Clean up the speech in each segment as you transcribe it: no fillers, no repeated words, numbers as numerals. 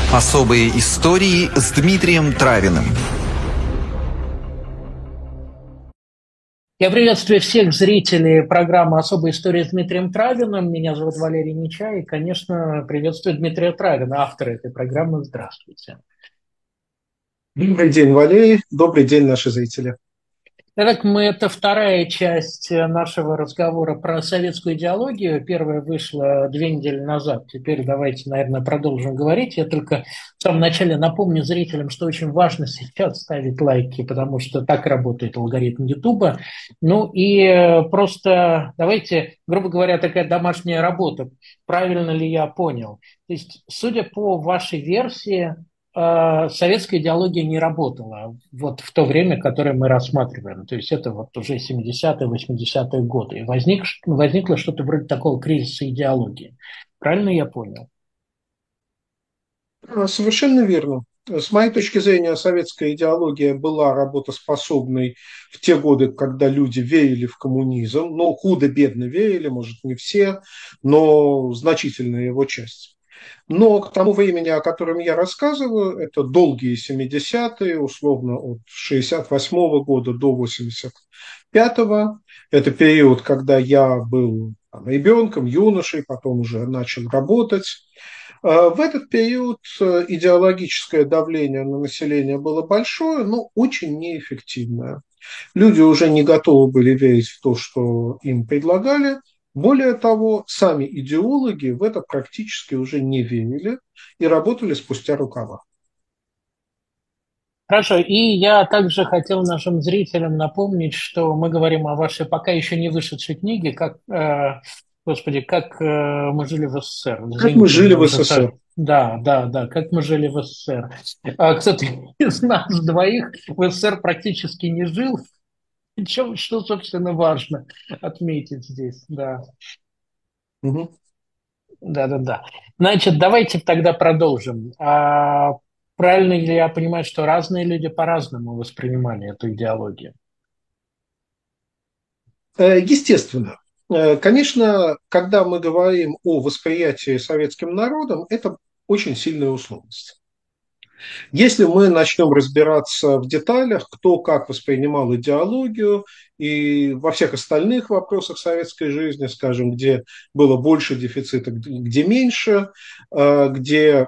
Особые истории с Дмитрием Травиным. Я приветствую всех зрителей программы «Особая история» с Дмитрием Травиным. Меня зовут Валерий Нечай. И, конечно, приветствую Дмитрия Травина, автора этой программы. Здравствуйте. Добрый день, Валерий. Добрый день, наши зрители. Итак, это вторая часть нашего разговора про советскую идеологию. Первая вышла 2 недели назад. Теперь давайте, наверное, продолжим говорить. Я только в самом начале напомню зрителям, что очень важно сейчас ставить лайки, потому что так работает алгоритм Ютуба. Ну и просто давайте, грубо говоря, такая домашняя работа. Правильно ли я понял? То есть, судя по вашей версии, советская идеология не работала вот в то время, которое мы рассматриваем. То есть это вот уже 70-е, 80-е годы. И возникло что-то вроде такого кризиса идеологии. Правильно я понял? Совершенно верно. С моей точки зрения, советская идеология была работоспособной в те годы, когда люди верили в коммунизм. Ну, худо-бедно верили, может, не все, но значительная его часть. Но к тому времени, о котором я рассказываю, это долгие 70-е, условно от 68-го года до 85-го. Это период, когда я был ребенком, юношей, потом уже начал работать. В этот период идеологическое давление на население было большое, но очень неэффективное. Люди уже не готовы были верить в то, что им предлагали. Более того, сами идеологи в это практически уже не верили и работали спустя рукава. Хорошо, и я также хотел нашим зрителям напомнить, что мы говорим о вашей пока еще не вышедшей книге, Господи, как мы жили в СССР. Как мы Извините, у жили меня в уже СССР? Да, да, да, как мы жили в СССР. Кстати, из нас двоих в СССР практически не жил, причем, что, собственно, важно отметить здесь, да. Мгм. Да, да, да. Значит, давайте тогда продолжим. Правильно ли я понимаю, что разные люди по-разному воспринимали эту идеологию? Естественно. Конечно, когда мы говорим о восприятии советским народом, это очень сильная условность. Если мы начнем разбираться в деталях, кто как воспринимал идеологию и во всех остальных вопросах советской жизни, скажем, где было больше дефицита, где меньше, где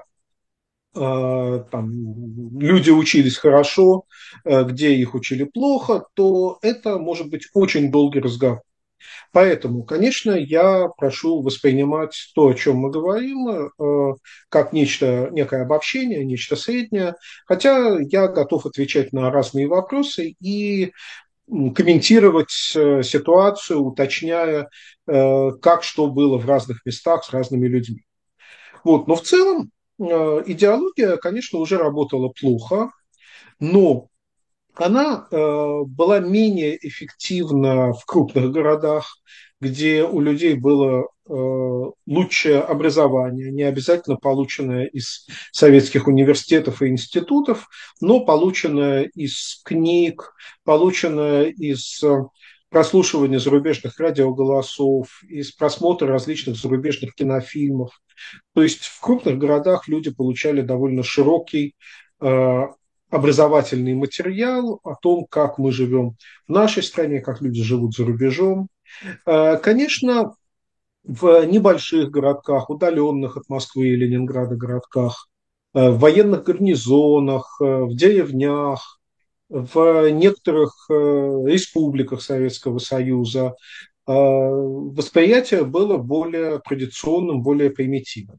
там, люди учились хорошо, где их учили плохо, то это может быть очень долгий разговор. Поэтому, конечно, я прошу воспринимать то, о чем мы говорим, как нечто, некое обобщение, нечто среднее, хотя я готов отвечать на разные вопросы и комментировать ситуацию, уточняя, как что было в разных местах с разными людьми. Вот. Но в целом идеология, конечно, уже работала плохо, но она была менее эффективна в крупных городах, где у людей было лучшее образование, не обязательно полученное из советских университетов и институтов, но полученное из книг, полученное из прослушивания зарубежных радиоголосов, из просмотра различных зарубежных кинофильмов. То есть в крупных городах люди получали довольно широкий образовательный материал о том, как мы живем в нашей стране, как люди живут за рубежом. Конечно, в небольших городках, удаленных от Москвы и Ленинграда городках, в военных гарнизонах, в деревнях, в некоторых республиках Советского Союза восприятие было более традиционным, более примитивным.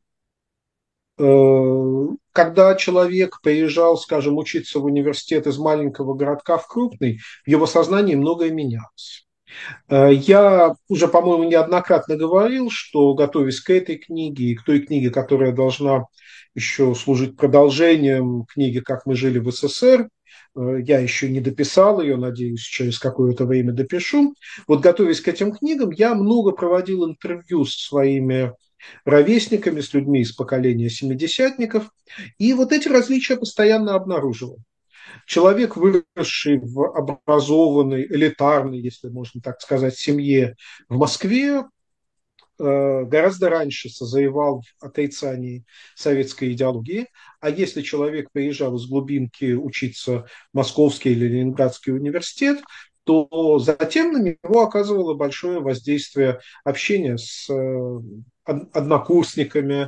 Когда человек приезжал, скажем, учиться в университет из маленького городка в крупный, в его сознании многое менялось. Я уже, по-моему, неоднократно говорил, что, готовясь к этой книге и к той книге, которая должна еще служить продолжением книги «Как мы жили в СССР», я еще не дописал ее, надеюсь, через какое-то время допишу. Вот, готовясь к этим книгам, я много проводил интервью с своими ровесниками, с людьми из поколения семидесятников, и вот эти различия постоянно обнаруживал. Человек, выросший в образованной, элитарной, если можно так сказать, семье в Москве, гораздо раньше созревал в отрицании советской идеологии, а если человек приезжал из глубинки учиться в Московский или Ленинградский университет, то затем на него оказывало большое воздействие общение с однокурсниками,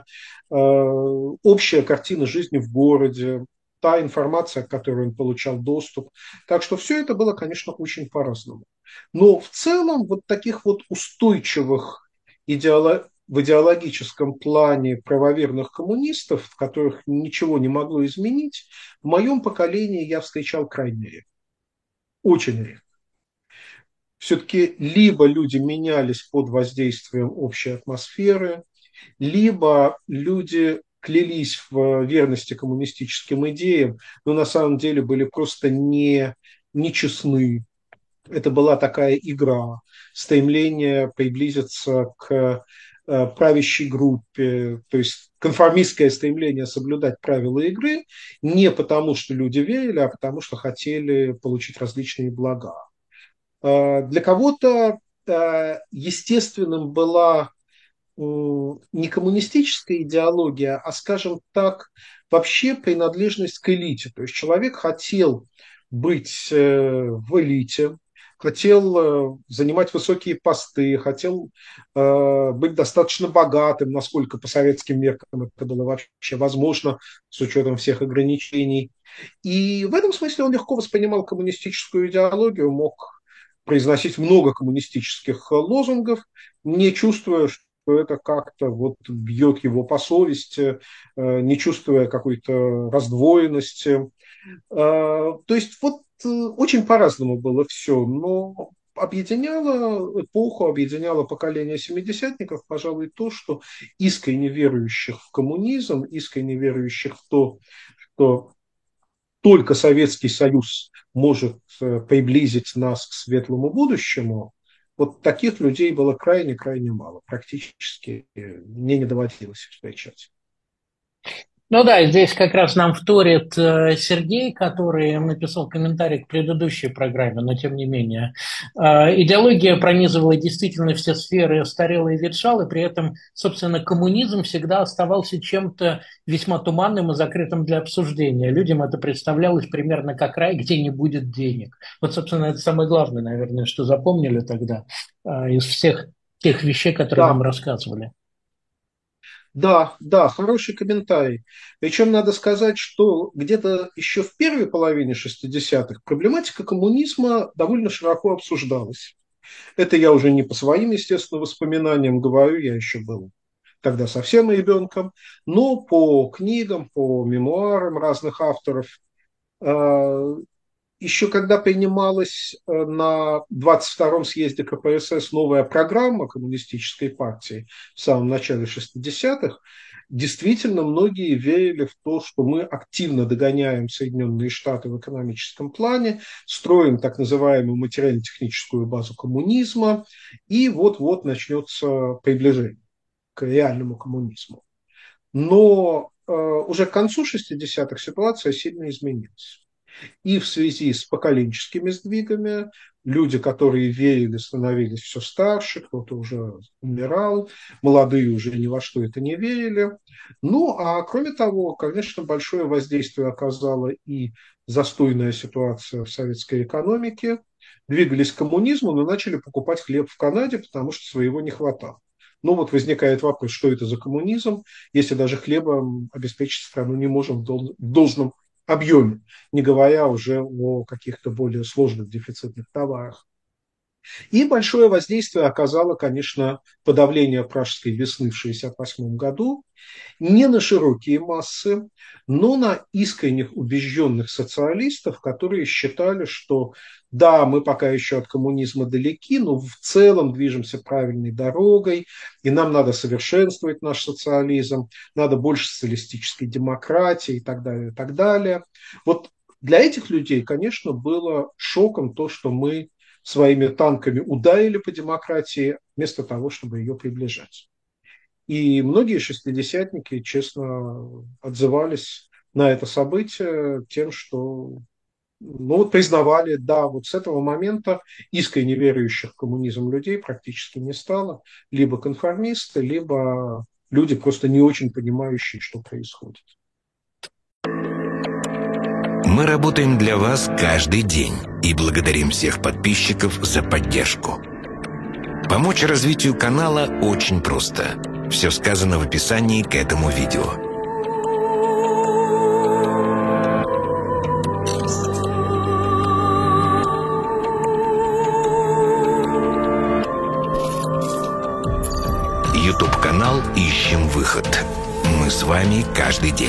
общая картина жизни в городе, та информация, к которой он получал доступ. Так что все это было, конечно, очень по-разному. Но в целом вот таких вот устойчивых в идеологическом плане правоверных коммунистов, в которых ничего не могло изменить, в моем поколении я встречал крайне редко, очень редко. Все-таки либо люди менялись под воздействием общей атмосферы, либо люди клялись в верности коммунистическим идеям, но на самом деле были просто нечестны. Это была такая игра, стремление приблизиться к правящей группе, то есть конформистское стремление соблюдать правила игры не потому, что люди верили, а потому, что хотели получить различные блага. Для кого-то естественным была не коммунистическая идеология, а, скажем так, вообще принадлежность к элите. То есть человек хотел быть в элите, хотел занимать высокие посты, хотел быть достаточно богатым, насколько по советским меркам это было вообще возможно, с учетом всех ограничений. И в этом смысле он легко воспринимал коммунистическую идеологию, мог произносить много коммунистических лозунгов, не чувствуя, что это как-то вот бьет его по совести, не чувствуя какой-то раздвоенности. То есть вот очень по-разному было все, но объединяло эпоху, объединяло поколение семидесятников, пожалуй, то, что искренне верующих в коммунизм, искренне верующих в то, что только Советский Союз может приблизить нас к светлому будущему, вот таких людей было крайне-крайне мало. Практически мне не доводилось встречать. Ну да, здесь как раз нам вторит Сергей, который написал комментарий к предыдущей программе, но тем не менее. Идеология пронизывала действительно все сферы, старела и ветшала, и при этом, собственно, коммунизм всегда оставался чем-то весьма туманным и закрытым для обсуждения. Людям это представлялось примерно как рай, где не будет денег. Вот, собственно, это самое главное, наверное, что запомнили тогда из всех тех вещей, которые нам Да, рассказывали. да, да, хороший комментарий. Причем надо сказать, что где-то еще в первой половине 60-х проблематика коммунизма довольно широко обсуждалась. Это я уже не по своим, естественно, воспоминаниям говорю, я еще был тогда совсем ребенком, но по книгам, по мемуарам разных авторов. Еще когда принималась на 22-м съезде КПСС новая программа коммунистической партии в самом начале 60-х, действительно многие верили в то, что мы активно догоняем Соединенные Штаты в экономическом плане, строим так называемую материально-техническую базу коммунизма, и вот-вот начнется приближение к реальному коммунизму. Но уже к концу 60-х ситуация сильно изменилась. И в связи с поколенческими сдвигами люди, которые верили, становились все старше, кто-то уже умирал, молодые уже ни во что это не верили. Ну, а кроме того, конечно, большое воздействие оказала и застойная ситуация в советской экономике. Двигались к коммунизму, но начали покупать хлеб в Канаде, потому что своего не хватало. Ну вот возникает вопрос, что это за коммунизм, если даже хлебом обеспечить страну не можем в должном объеме, не говоря уже о каких-то более сложных дефицитных товарах. И большое воздействие оказало, конечно, подавление Пражской весны в 1968 году, не на широкие массы, но на искренних убежденных социалистов, которые считали, что да, мы пока еще от коммунизма далеки, но в целом движемся правильной дорогой, и нам надо совершенствовать наш социализм, надо больше социалистической демократии и так далее, и так далее. Вот для этих людей, конечно, было шоком то, что мы своими танками ударили по демократии вместо того, чтобы ее приближать. И многие шестидесятники, честно, отзывались на это событие тем, что ну, вот признавали, да, вот с этого момента искренне верующих в коммунизм людей практически не стало. Либо конформисты, либо люди, просто не очень понимающие, что происходит. Мы работаем для вас каждый день и благодарим всех подписчиков за поддержку. Помочь развитию канала очень просто. Все сказано в описании к этому видео. YouTube-канал «Ищем выход». Мы с вами каждый день.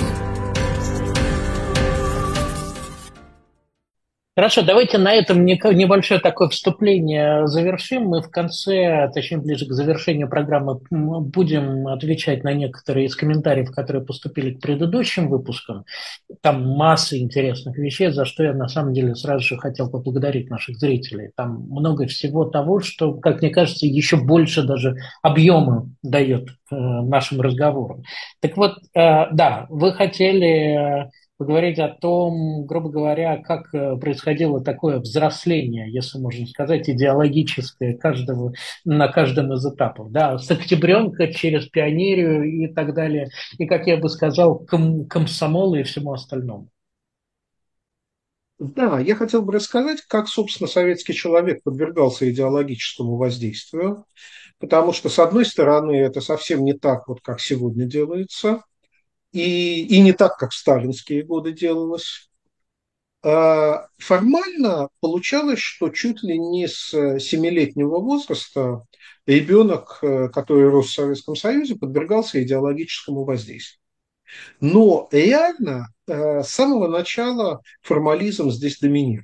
Хорошо, давайте на этом небольшое такое вступление завершим. Мы в конце, точнее ближе к завершению программы, будем отвечать на некоторые из комментариев, которые поступили к предыдущим выпускам. Там масса интересных вещей, за что я на самом деле сразу же хотел поблагодарить наших зрителей. Там много всего того, что, как мне кажется, еще больше даже объема дает нашим разговорам. Так вот, да, вы хотели поговорить о том, грубо говоря, как происходило такое взросление, если можно сказать, идеологическое каждого, на каждом из этапов. Да, с октябренка через пионерию и так далее. И, как я бы сказал, комсомолу и всему остальному. Да, я хотел бы рассказать, как, собственно, советский человек подвергался идеологическому воздействию, потому что, с одной стороны, это совсем не так, вот как сегодня делается, и не так, как в сталинские годы делалось. Формально получалось, что чуть ли не с семилетнего возраста ребенок, который рос в Советском Союзе, подвергался идеологическому воздействию. Но реально с самого начала формализм здесь доминирует.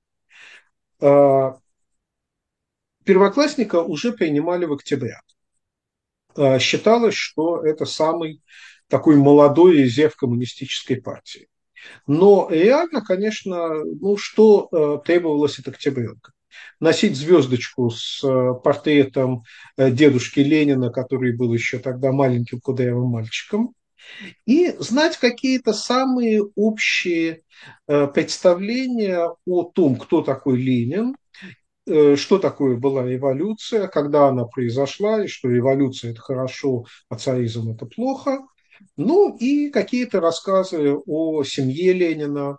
Первоклассника уже принимали в октябре. Считалось, что это самый такой молодой резерв коммунистической партии. Но реально, конечно, ну что требовалось от октябренка? Носить звездочку с портретом дедушки Ленина, который был еще тогда маленьким кудрявым мальчиком, и знать какие-то самые общие представления о том, кто такой Ленин, что такое была революция, когда она произошла, и что революция – это хорошо, а царизм – это плохо. Ну и какие-то рассказы о семье Ленина.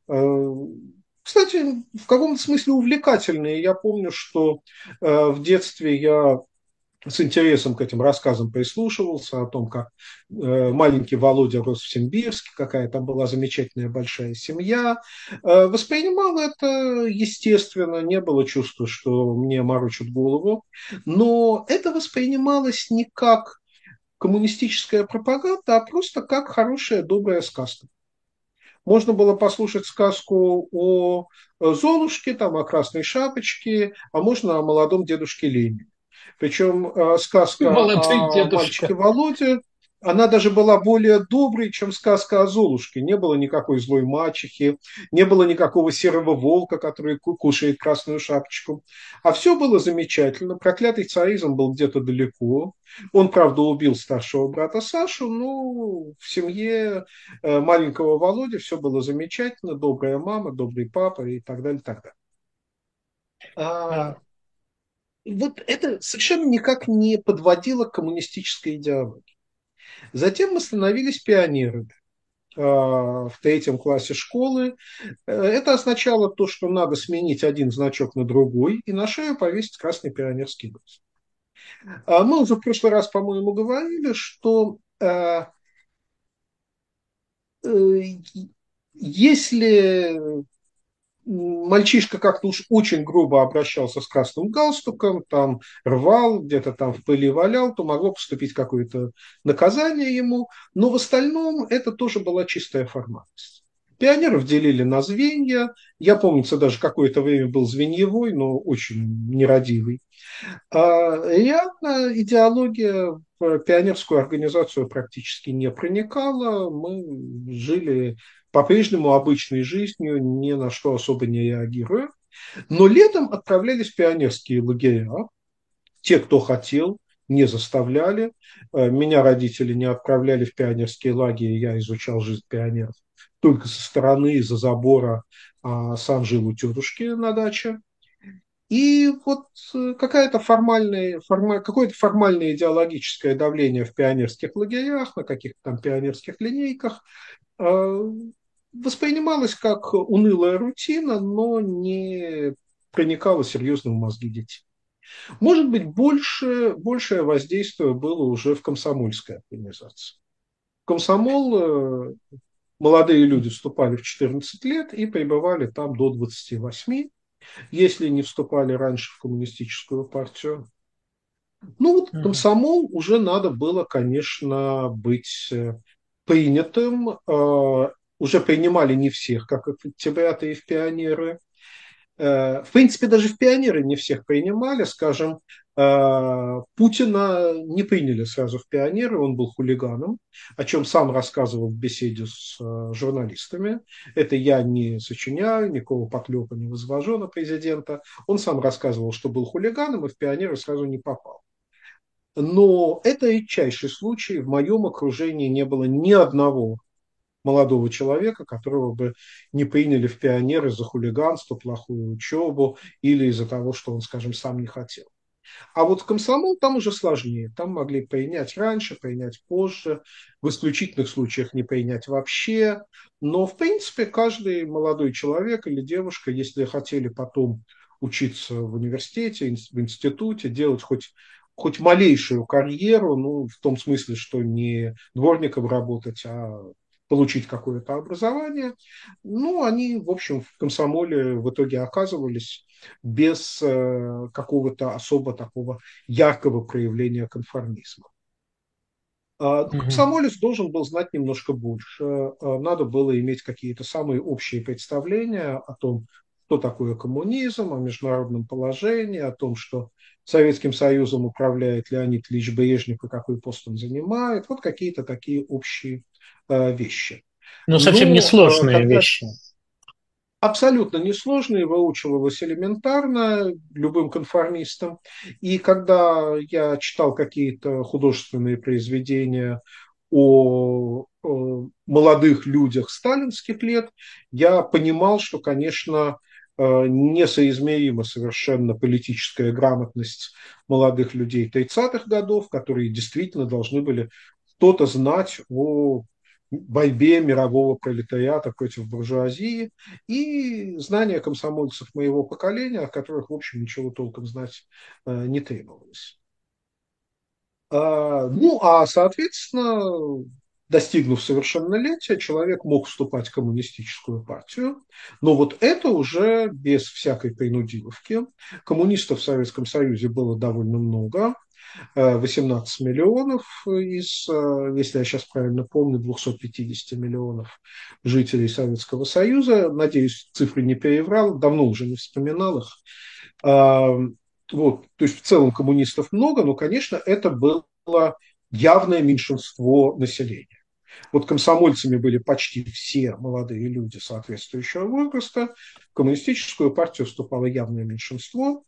Кстати, в каком-то смысле увлекательные. Я помню, что в детстве я с интересом к этим рассказам прислушивался о том, как маленький Володя рос в Симбирске, какая там была замечательная большая семья. Воспринимал это естественно, не было чувства, что мне морочат голову, но это воспринималось не как коммунистическая пропаганда, а просто как хорошая, добрая сказка. Можно было послушать сказку о Золушке, там, о Красной Шапочке, а можно о молодом дедушке Ленине. Причем сказка Молодой о мальчике дедушка. Володе, она даже была более доброй, чем сказка о Золушке. Не было никакой злой мачехи, не было никакого серого волка, который кушает красную шапочку. А все было замечательно. Проклятый царизм был где-то далеко. Он, правда, убил старшего брата Сашу, но в семье маленького Володи все было замечательно. Добрая мама, добрый папа и так далее, так далее. Вот это совершенно никак не подводило к коммунистической идеологии. Затем мы становились пионерами в третьем классе школы. Это означало то, что надо сменить один значок на другой и на шею повесить красный пионерский галстук. Мы уже в прошлый раз, по-моему, говорили, что если мальчишка как-то уж очень грубо обращался с красным галстуком, там рвал, где-то там в пыли валял, то могло поступить какое-то наказание ему. Но в остальном это тоже была чистая формальность. Пионеров делили на звенья. Я, помнится, даже какое-то время был звеньевой, но очень нерадивый. Реально идеология в пионерскую организацию практически не проникала. Мы жили по-прежнему обычной жизнью, ни на что особо не реагируя. Но летом отправлялись в пионерские лагеря, те, кто хотел, не заставляли. Меня родители не отправляли в пионерские лагеря, я изучал жизнь пионеров только со стороны, из-за забора, а сам жил у тетушки на даче. И вот какое-то формальное идеологическое давление в пионерских лагерях, на каких-то там пионерских линейках воспринималось как унылая рутина, но не проникало серьезно в мозги детей. Может быть, большее воздействие было уже в комсомольской организации. В комсомол молодые люди вступали в 14 лет и пребывали там до 28, если не вступали раньше в коммунистическую партию. Ну вот комсомол уже надо было, конечно, быть принятым. Уже принимали не всех, как и в октябрята и в пионеры. В принципе, даже в пионеры не всех принимали. Скажем, Путина не приняли сразу в пионеры, он был хулиганом, о чем сам рассказывал в беседе с журналистами. Это я не сочиняю, никакого поклепа не возвожу на президента. Он сам рассказывал, что был хулиганом и в пионеры сразу не попал. Но это редчайший случай. В моем окружении не было ни одного молодого человека, которого бы не приняли в пионеры за хулиганство, плохую учебу или из-за того, что он, скажем, сам не хотел. А вот в комсомол там уже сложнее. Там могли принять раньше, принять позже, в исключительных случаях не принять вообще. Но, в принципе, каждый молодой человек или девушка, если хотели потом учиться в университете, в институте, делать хоть малейшую карьеру, ну, в том смысле, что не дворником работать, а получить какое-то образование, ну, они, в общем, в комсомоле в итоге оказывались без какого-то особо такого яркого проявления конформизма. Комсомолец должен был знать немножко больше. Надо было иметь какие-то самые общие представления о том, что такое коммунизм, о международном положении, о том, что Советским Союзом управляет Леонид Ильич Брежнев и какой пост он занимает. Вот какие-то такие общие вещи. Но совсем не сложные когда вещи. абсолютно несложные, выучивалось элементарно любым конформистам. И когда я читал какие-то художественные произведения о молодых людях сталинских лет, я понимал, что, конечно, несоизмерима совершенно политическая грамотность молодых людей 30-х годов, которые действительно должны были что-то знать о борьбе мирового пролетариата против буржуазии, и знания комсомольцев моего поколения, о которых, в общем, ничего толком знать не требовалось. Соответственно, достигнув совершеннолетия, человек мог вступать в коммунистическую партию, но вот это уже без всякой принудиловки. Коммунистов в Советском Союзе было довольно много, 18 миллионов из, если я сейчас правильно помню, 250 миллионов жителей Советского Союза. Надеюсь, цифры не переврал, давно уже не вспоминал их. Вот, то есть в целом коммунистов много, но, конечно, это было явное меньшинство населения. Вот комсомольцами были почти все молодые люди соответствующего возраста. В коммунистическую партию вступало явное меньшинство.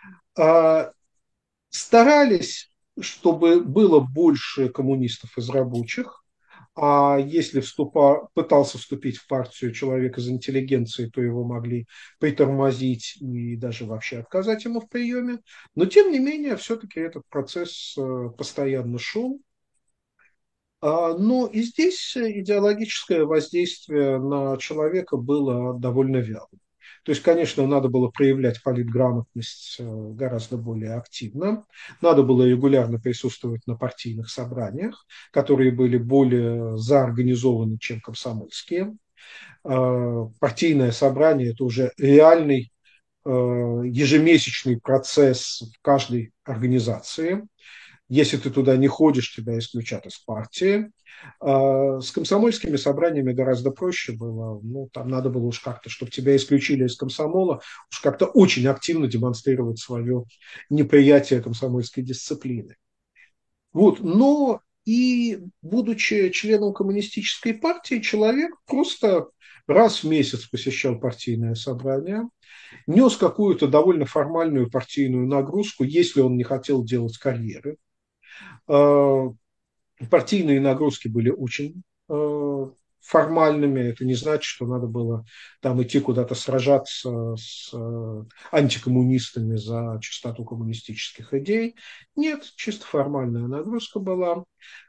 Старались, чтобы было больше коммунистов из рабочих, а если пытался вступить в партию человек из интеллигенции, то его могли притормозить и даже вообще отказать ему в приеме. Но, тем не менее, все-таки этот процесс постоянно шел. Но и здесь идеологическое воздействие на человека было довольно вялым. То есть, конечно, надо было проявлять политграмотность гораздо более активно. Надо было регулярно присутствовать на партийных собраниях, которые были более заорганизованы, чем комсомольские. Партийное собрание – это уже реальный ежемесячный процесс в каждой организации. Если ты туда не ходишь, тебя исключат из партии. С комсомольскими собраниями гораздо проще было. Ну, там надо было уж как-то, чтобы тебя исключили из комсомола, уж как-то очень активно демонстрировать свое неприятие комсомольской дисциплины. Вот. Но и будучи членом коммунистической партии, человек просто раз в месяц посещал партийное собрание, нес какую-то довольно формальную партийную нагрузку, если он не хотел делать карьеры. Партийные нагрузки были очень формальными. Это не значит, что надо было там идти куда-то сражаться с антикоммунистами за чистоту коммунистических идей. Нет, чисто формальная нагрузка была.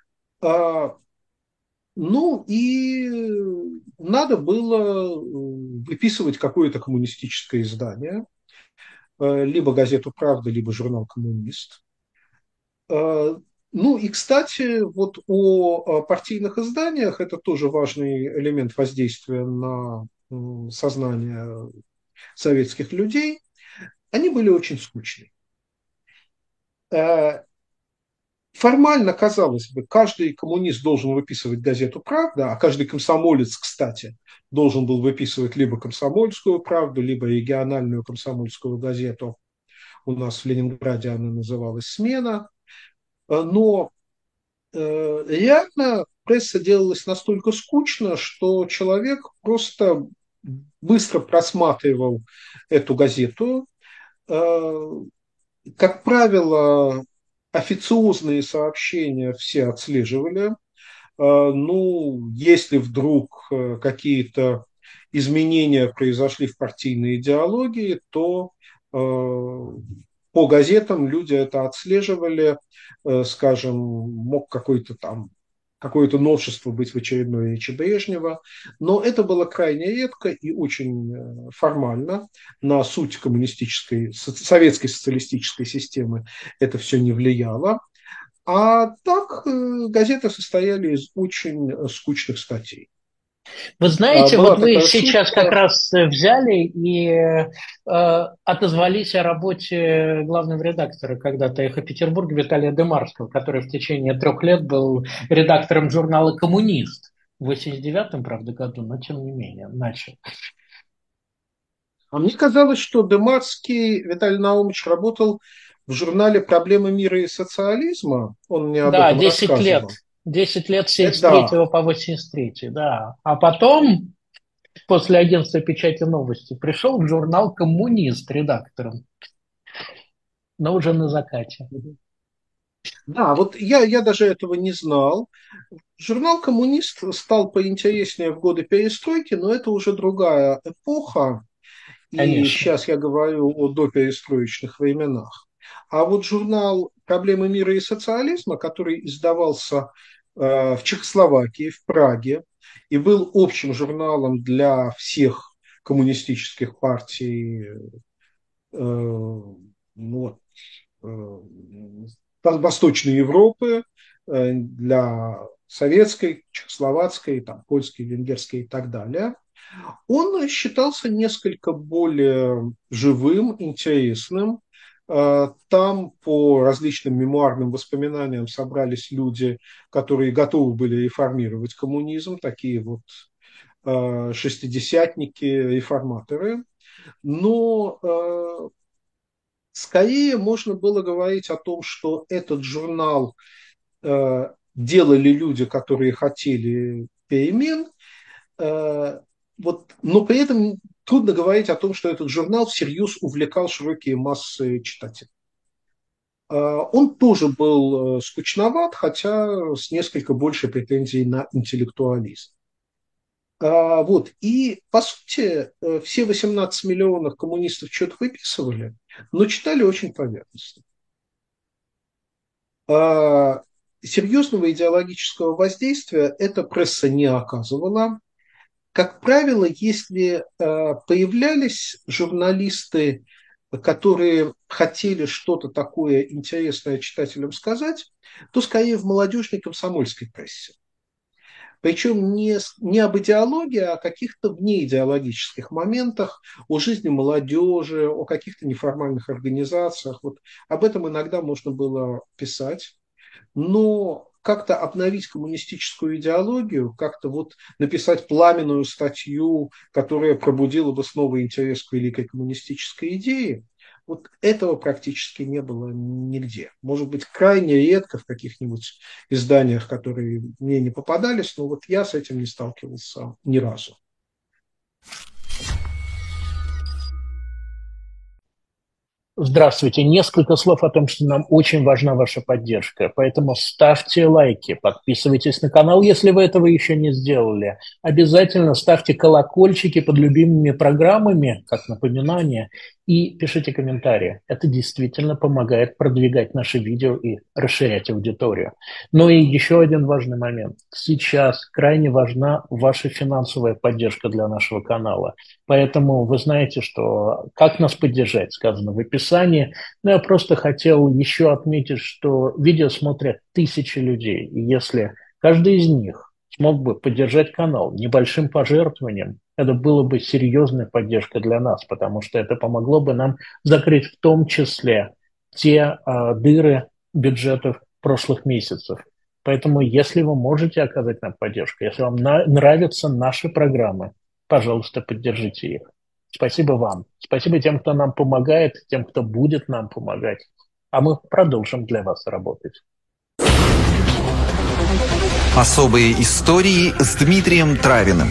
Ну и надо было выписывать какое-то коммунистическое издание, либо газету «Правда», либо журнал «Коммунист». Ну и, кстати, вот о партийных изданиях, это тоже важный элемент воздействия на сознание советских людей, они были очень скучны. Формально, казалось бы, каждый коммунист должен выписывать газету «Правда», а каждый комсомолец, кстати, должен был выписывать либо «Комсомольскую правду», либо региональную комсомольскую газету. У нас в Ленинграде она называлась «Смена». Но реально пресса делалась настолько скучно, что человек просто быстро просматривал эту газету. Как правило, официозные сообщения все отслеживали. Ну, если вдруг какие-то изменения произошли в партийной идеологии, то по газетам люди это отслеживали, скажем, мог какое-то новшество быть в очередной речи Брежнева, но это было крайне редко и очень формально. На суть советской социалистической системы это все не влияло. А так газеты состояли из очень скучных статей. Вы знаете, Была вот вы такая сейчас как шутка. раз взяли и отозвались о работе главного редактора когда-то «Эхо Петербурга» Виталия Демарского, который в течение 3 лет был редактором журнала «Коммунист». В 89-м, правда, году, но тем не менее, начал. А мне казалось, что Демарский Виталий Наумович работал в журнале «Проблемы мира и социализма». Он мне об Да, этом 10 лет. рассказывал. 10 лет с Да. 73 по 83, да. А потом, после агентства печати новости, пришел в журнал «Коммунист» редактором, но уже на закате. Да, вот я даже этого не знал. Журнал «Коммунист» стал поинтереснее в годы перестройки, но это уже другая эпоха. И Конечно. сейчас я говорю о доперестроечных временах. А вот журнал «Проблемы мира и социализма», который издавался в Чехословакии, в Праге, и был общим журналом для всех коммунистических партий ну, э, Восточной Европы, для советской, чехословацкой, там, польской, венгерской и так далее, он считался несколько более живым, интересным. Там по различным мемуарным воспоминаниям собрались люди, которые готовы были реформировать коммунизм, такие вот шестидесятники, реформаторы. Но скорее можно было говорить о том, что этот журнал делали люди, которые хотели перемен, вот, но при этом трудно говорить о том, что этот журнал всерьез увлекал широкие массы читателей. Он тоже был скучноват, хотя с несколько большей претензией на интеллектуализм. Вот. И, по сути, все 18 миллионов коммунистов что-то выписывали, но читали очень поверхностно. Серьезного идеологического воздействия эта пресса не оказывала. Как правило, если появлялись журналисты, которые хотели что-то такое интересное читателям сказать, то скорее в молодежной комсомольской прессе. Причем не об идеологии, а о каких-то внеидеологических моментах, о жизни молодежи, о каких-то неформальных организациях. Вот об этом иногда можно было писать. Но как-то обновить коммунистическую идеологию, как-то вот написать пламенную статью, которая пробудила бы снова интерес к великой коммунистической идее, вот этого практически не было нигде. Может быть, крайне редко в каких-нибудь изданиях, которые мне не попадались, но вот я с этим не сталкивался ни разу. Здравствуйте. Несколько слов о том, что нам очень важна ваша поддержка. Поэтому ставьте лайки, подписывайтесь на канал, если вы этого еще не сделали. Обязательно ставьте колокольчики под любимыми программами, как напоминание, и пишите комментарии. Это действительно помогает продвигать наши видео и расширять аудиторию. Ну и еще один важный момент. Сейчас крайне важна ваша финансовая поддержка для нашего канала. Поэтому вы знаете, что как нас поддержать, сказано в описании. Но я просто хотел еще отметить, что видео смотрят тысячи людей. И если каждый из них смог бы поддержать канал небольшим пожертвованием, это было бы серьезной поддержкой для нас, потому что это помогло бы нам закрыть в том числе те дыры бюджетов прошлых месяцев. Поэтому, если вы можете оказать нам поддержку, если вам нравятся наши программы, пожалуйста, поддержите их. Спасибо вам. Спасибо тем, кто нам помогает, тем, кто будет нам помогать. А мы продолжим для вас работать. Особые истории с Дмитрием Травиным.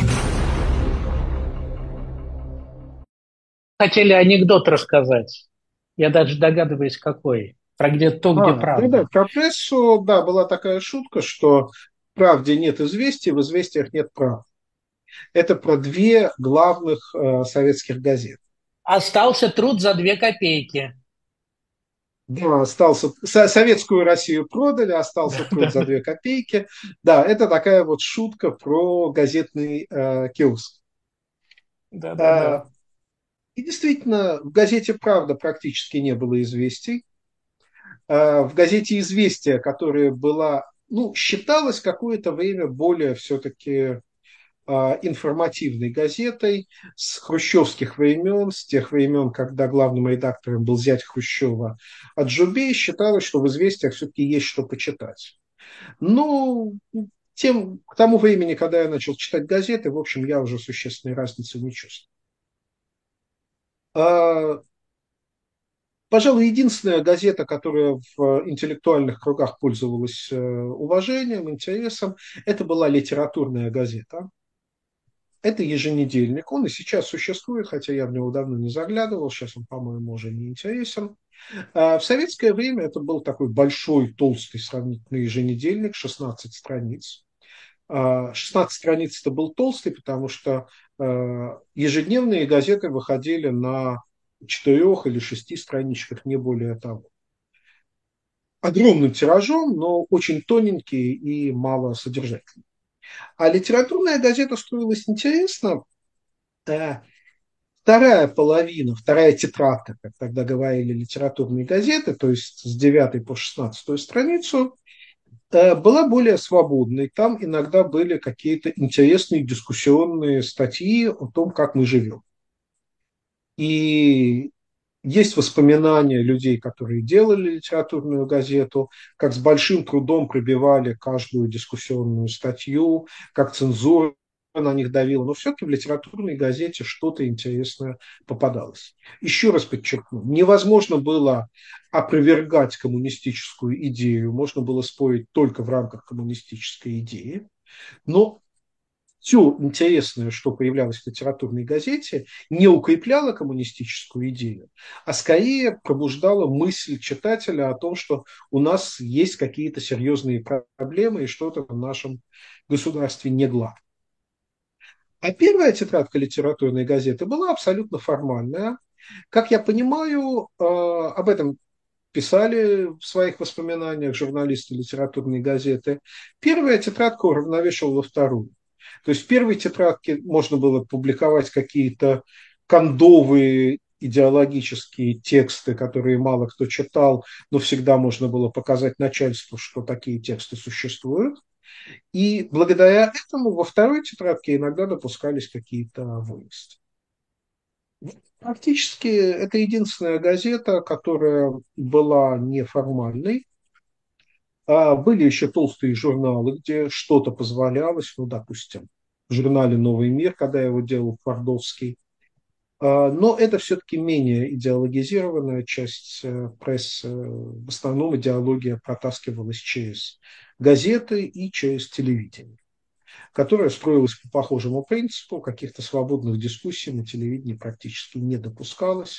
Хотели анекдот рассказать. Я даже догадываюсь, какой. Про где то, где правда. Да, про прессу, да, была такая шутка, что в правде нет известий, в известиях нет прав. Это про две главных советских газеты. Остался труд за 2 копейки. Да, остался, советскую Россию продали, остался труд за 2 копейки. Да, это такая вот шутка про газетный киоск. Да. И действительно, в газете «Правда» практически не было известий. В газете «Известия», которая была, ну, считалась какое-то время более все-таки информативной газетой с хрущевских времен, с тех времен, когда главным редактором был зять Хрущева Аджубей, считалось, что в «Известиях» все-таки есть что почитать. Но к тому времени, когда я начал читать газеты, в общем, я уже существенной разницы не чувствую. Пожалуй, единственная газета, которая в интеллектуальных кругах пользовалась уважением, интересом, это была литературная газета. Это еженедельник. Он и сейчас существует, хотя я в него давно не заглядывал. Сейчас он, по-моему, уже не интересен. В советское время это был такой большой, толстый сравнительно еженедельник, 16 страниц. 16 страниц это был толстый, потому что ежедневные газеты выходили на 4 или 6 страничках, не более того. Огромным тиражом, но очень тоненький и мало содержательный. А литературная газета строилась интересно. Вторая половина, вторая тетрадка, как тогда говорили литературные газеты, то есть с 9 по 16 страницу, была более свободной. Там иногда были какие-то интересные дискуссионные статьи о том, как мы живем. И есть воспоминания людей, которые делали литературную газету, как с большим трудом пробивали каждую дискуссионную статью, как цензура на них давила. Но все-таки в литературной газете что-то интересное попадалось. Еще раз подчеркну, невозможно было опровергать коммунистическую идею, можно было спорить только в рамках коммунистической идеи. Но все интересное, что появлялось в литературной газете, не укрепляло коммунистическую идею, а скорее пробуждало мысль читателя о том, что у нас есть какие-то серьезные проблемы и что-то в нашем государстве не гладко. А первая тетрадка литературной газеты была абсолютно формальная. Как я понимаю, об этом писали в своих воспоминаниях журналисты литературной газеты. Первая тетрадка уравновешивала вторую. То есть в первой тетрадке можно было публиковать какие-то кондовые идеологические тексты, которые мало кто читал, но всегда можно было показать начальству, что такие тексты существуют. И благодаря этому во второй тетрадке иногда допускались какие-то вывести. Практически это единственная газета, которая была неформальной. Были еще толстые журналы, где что-то позволялось, ну, допустим, в журнале «Новый мир», когда я его делал, Твардовский. Но это все-таки менее идеологизированная часть прессы. В основном идеология протаскивалась через газеты и через телевидение, которое строилось по похожему принципу. Каких-то свободных дискуссий на телевидении практически не допускалось.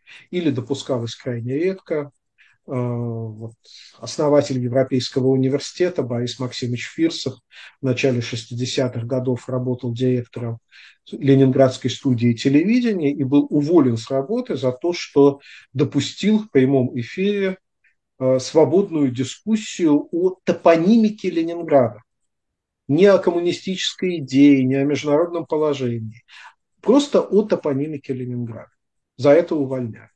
или допускалось крайне редко. Вот, основатель Европейского университета Борис Максимович Фирсов в начале 60-х годов работал директором Ленинградской студии телевидения и был уволен с работы за то, что допустил в прямом эфире свободную дискуссию о топонимике Ленинграда. Не о коммунистической идее, не о международном положении. Просто о топонимике Ленинграда. За это увольняли.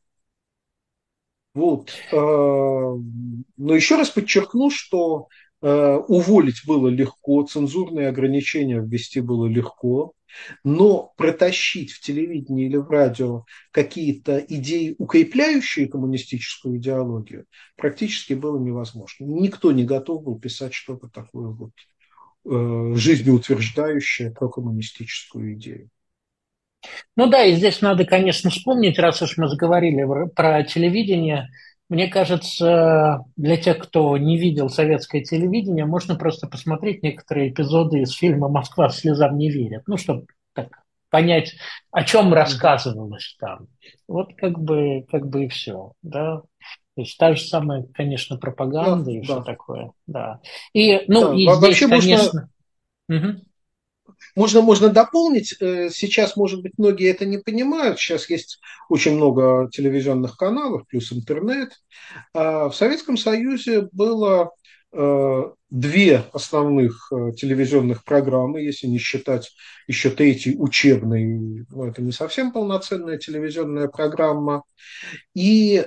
Вот. Но еще раз подчеркну, что уволить было легко, цензурные ограничения ввести было легко, но протащить в телевидении или в радио какие-то идеи, укрепляющие коммунистическую идеологию, практически было невозможно. Никто не готов был писать что-то такое вот, жизнеутверждающее про коммунистическую идею. Ну да, и здесь надо, конечно, вспомнить, раз уж мы заговорили про телевидение, мне кажется, для тех, кто не видел советское телевидение, можно просто посмотреть некоторые эпизоды из фильма «Москва слезам не верит», ну, чтобы так понять, о чем рассказывалось там. Вот как бы и все, да. То есть та же самая, конечно, Да, пропаганда и все да. такое, да. И, ну, Да. и здесь, Вообще конечно... Угу. можно дополнить. Сейчас, может быть, многие это не понимают. Сейчас есть очень много телевизионных каналов, плюс интернет. В Советском Союзе было две основных телевизионных программы, если не считать еще третий учебный, но это не совсем полноценная телевизионная программа. И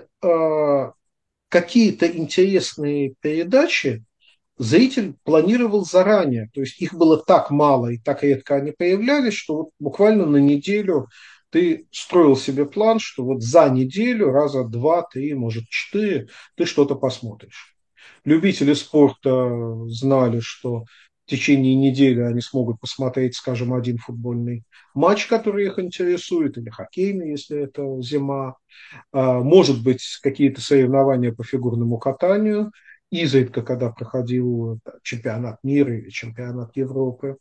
какие-то интересные передачи зритель планировал заранее. То есть их было так мало и так редко они появлялись, что вот буквально на неделю ты строил себе план, что вот за неделю раза два, три, может, четыре ты что-то посмотришь. Любители спорта знали, что в течение недели они смогут посмотреть, скажем, один футбольный матч, который их интересует, или хоккейный, если это зима. Может быть, какие-то соревнования по фигурному катанию, изредка, когда проходил чемпионат мира или чемпионат Европы.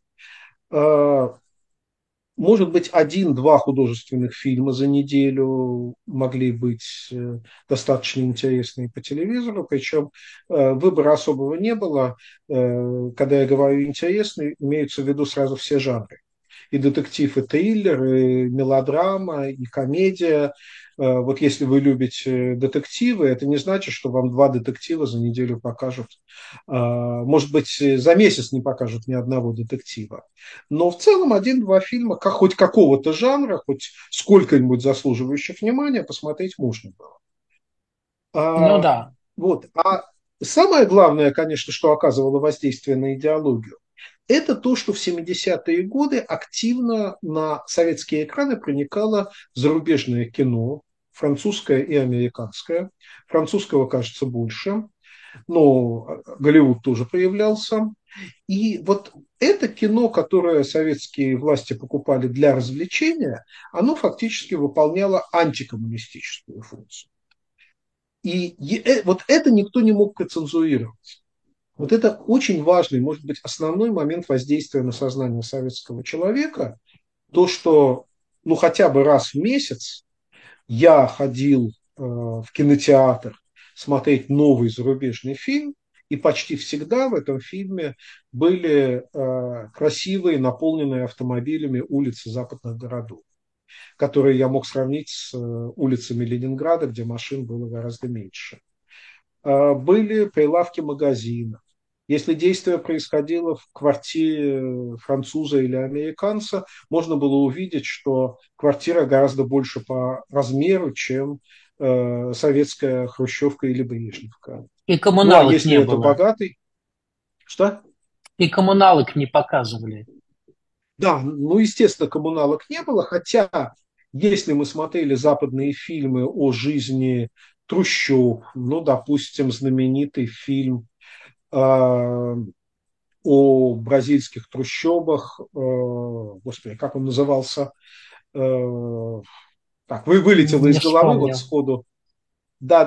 Может быть, один-два художественных фильма за неделю могли быть достаточно интересные по телевизору, причем выбора особого не было. Когда я говорю интересный, имеются в виду сразу все жанры. И детектив, и триллер, и мелодрама, и комедия. Вот если вы любите детективы, это не значит, что вам два детектива за неделю покажут. Может быть, за месяц не покажут ни одного детектива. Но в целом один-два фильма, хоть какого-то жанра, хоть сколько-нибудь заслуживающих внимания, посмотреть можно было. Ну да. Вот. А самое главное, конечно, что оказывало воздействие на идеологию, это то, что в 70-е годы активно на советские экраны проникало зарубежное кино, французское и американское. Французского, кажется, больше, но Голливуд тоже появлялся. И вот это кино, которое советские власти покупали для развлечения, оно фактически выполняло антикоммунистическую функцию. И вот это никто не мог процензурировать. Вот это очень важный, может быть, основной момент воздействия на сознание советского человека. То, что ну, хотя бы раз в месяц я ходил в кинотеатр смотреть новый зарубежный фильм, и почти всегда в этом фильме были красивые, наполненные автомобилями улицы западных городов, которые я мог сравнить с улицами Ленинграда, где машин было гораздо меньше. Были прилавки магазинов. Если действие происходило в квартире француза или американца, можно было увидеть, что квартира гораздо больше по размеру, чем советская хрущевка или брежневка. И Ну, а коммуналок если не это было. богатый... Что? И коммуналок не показывали. Да, ну, естественно, коммуналок не было, хотя, если мы смотрели западные фильмы о жизни трущоб, ну, допустим, знаменитый фильм о бразильских трущобах, господи, как он назывался, так, вылетело Не из головы вот вспомню. сходу. Да,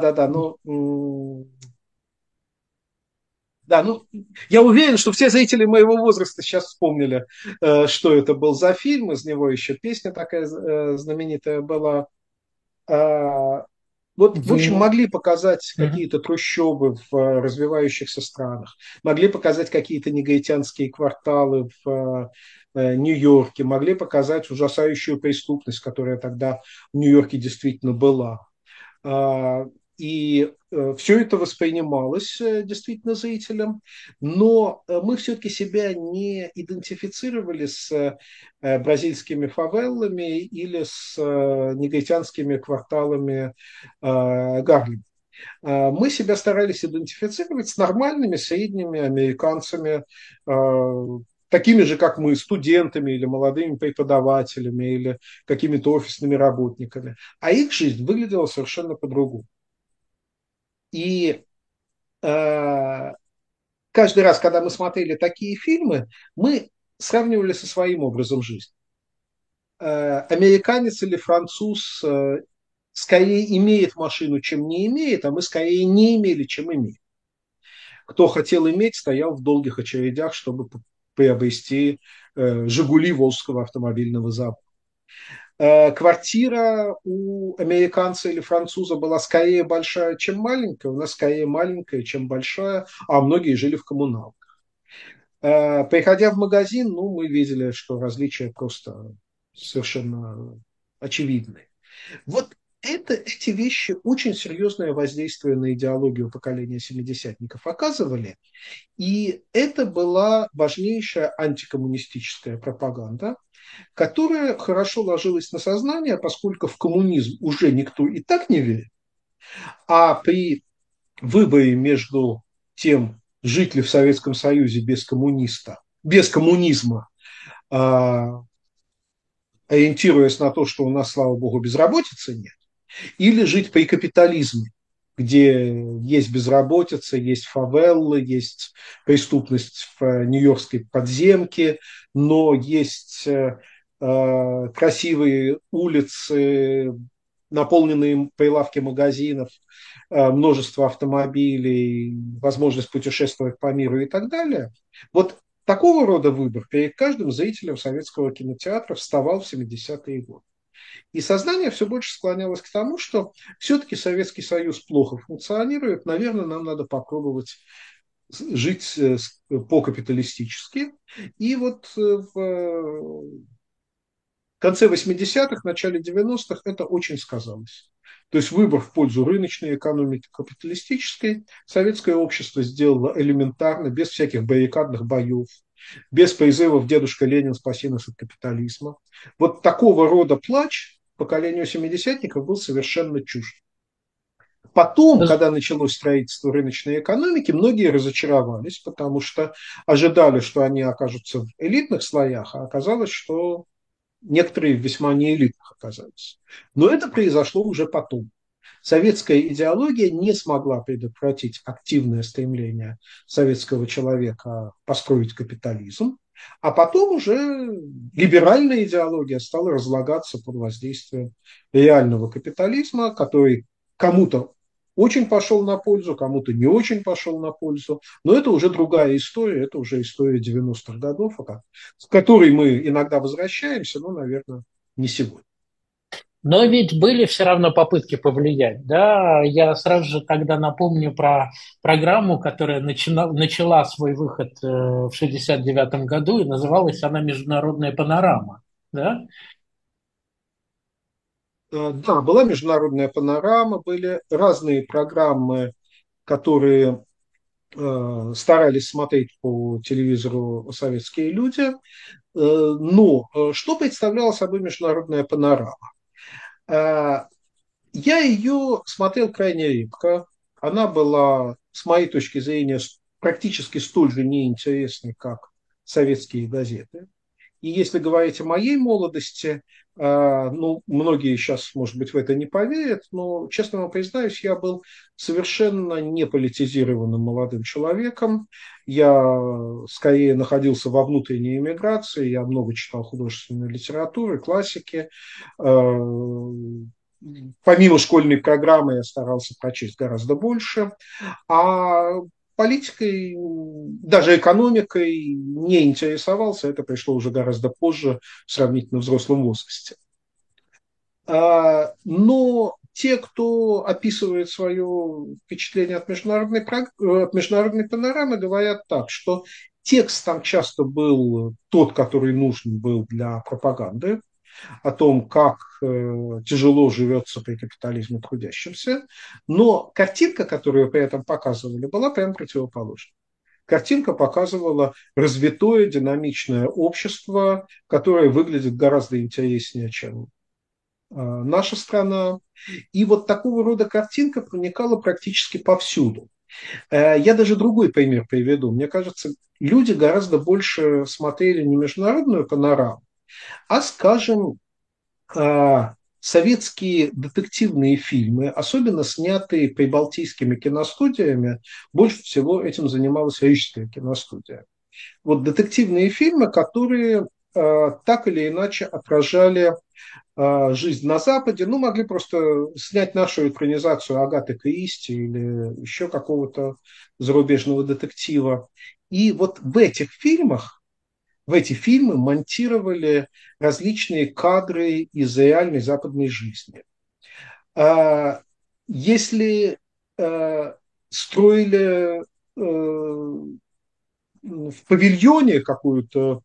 я уверен, что все зрители моего возраста сейчас вспомнили, что это был за фильм, из него еще песня такая знаменитая была. А, Вот, в общем, Вы... могли показать Мгм. какие-то трущобы в развивающихся странах, могли показать какие-то негритянские кварталы в Нью-Йорке, могли показать ужасающую преступность, которая тогда в Нью-Йорке действительно была. А, И все это воспринималось действительно зрителем, но мы все-таки себя не идентифицировали с бразильскими фавелами или с негритянскими кварталами Гарлема. Мы себя старались идентифицировать с нормальными средними американцами, такими же, как мы, студентами или молодыми преподавателями или какими-то офисными работниками. А их жизнь выглядела совершенно по-другому. И э, каждый раз, когда мы смотрели такие фильмы, мы сравнивали со своим образом жизни. Американец или француз скорее имеет машину, чем не имеет, а мы скорее не имели, чем имеем. Кто хотел иметь, стоял в долгих очередях, чтобы приобрести «Жигули» Волжского автомобильного завода. Квартира у американца или француза была скорее большая, чем маленькая, у нас скорее маленькая, чем большая, а многие жили в коммуналках. Приходя в магазин, ну, мы видели, что различия просто совершенно очевидны. Вот эти вещи очень серьезное воздействие на идеологию поколения семидесятников оказывали, и это была важнейшая антикоммунистическая пропаганда, которая хорошо ложилась на сознание, поскольку в коммунизм уже никто и так не верит, а при выборе между тем, жить ли в Советском Союзе без коммунизма, ориентируясь на то, что у нас, слава богу, безработицы нет, или жить при капитализме, где есть безработица, есть фавеллы, есть преступность в нью-йоркской подземке, но есть красивые улицы, наполненные прилавки магазинов, множество автомобилей, возможность путешествовать по миру и так далее. Вот такого рода выбор перед каждым зрителем советского кинотеатра вставал в 70-е годы. И сознание все больше склонялось к тому, что все-таки Советский Союз плохо функционирует, наверное, нам надо попробовать жить по-капиталистически. И вот в конце 80-х, начале 90-х это очень сказалось. То есть выбор в пользу рыночной экономики капиталистической советское общество сделало элементарно, без всяких баррикадных боев, без призывов «Дедушка Ленин, спаси нас от капитализма». Вот такого рода плач поколению семидесятников был совершенно чужд. Потом, когда началось строительство рыночной экономики, многие разочаровались, потому что ожидали, что они окажутся в элитных слоях, а оказалось, что некоторые весьма неэлитных оказались. Но это произошло уже потом. Советская идеология не смогла предотвратить активное стремление советского человека построить капитализм, а потом уже либеральная идеология стала разлагаться под воздействием реального капитализма, который кому-то очень пошел на пользу, кому-то не очень пошел на пользу. Но это уже другая история, это уже история 90-х годов, к которой мы иногда возвращаемся, но, наверное, не сегодня. Но ведь были все равно попытки повлиять, да. Я сразу же тогда напомню про программу, которая начала свой выход в 69 году, и называлась она «Международная панорама», да. Да, была международная панорама, были разные программы, которые старались смотреть по телевизору советские люди. Но что представляла собой международная панорама? Я ее смотрел крайне редко. Она была, с моей точки зрения, практически столь же неинтересной, как советские газеты. И если говорить о моей молодости, ну, многие сейчас, может быть, в это не поверят, но, честно вам признаюсь, я был совершенно не политизированным молодым человеком. Я скорее находился во внутренней эмиграции, я много читал художественной литературы, классики. Помимо школьной программы я старался прочесть гораздо больше. А политикой, даже экономикой не интересовался. Это пришло уже гораздо позже, в сравнительно взрослом возрасте. Но те, кто описывает свое впечатление от международной панорамы, говорят так, что текст там часто был тот, который нужен был для пропаганды, о том, как тяжело живется при капитализме трудящимся, но картинка, которую при этом показывали, была прямо противоположной. Картинка показывала развитое, динамичное общество, которое выглядит гораздо интереснее, чем наша страна. И вот такого рода картинка проникала практически повсюду. Я даже другой пример приведу. Мне кажется, люди гораздо больше смотрели не международную панораму, а, скажем, советские детективные фильмы, особенно снятые прибалтийскими киностудиями, больше всего этим занималась Рижская киностудия. Вот детективные фильмы, которые так или иначе отражали жизнь на Западе, ну, могли просто снять нашу экранизацию Агаты Кристи или еще какого-то зарубежного детектива. И вот в эти фильмы монтировали различные кадры из реальной западной жизни. Если строили в павильоне какую-то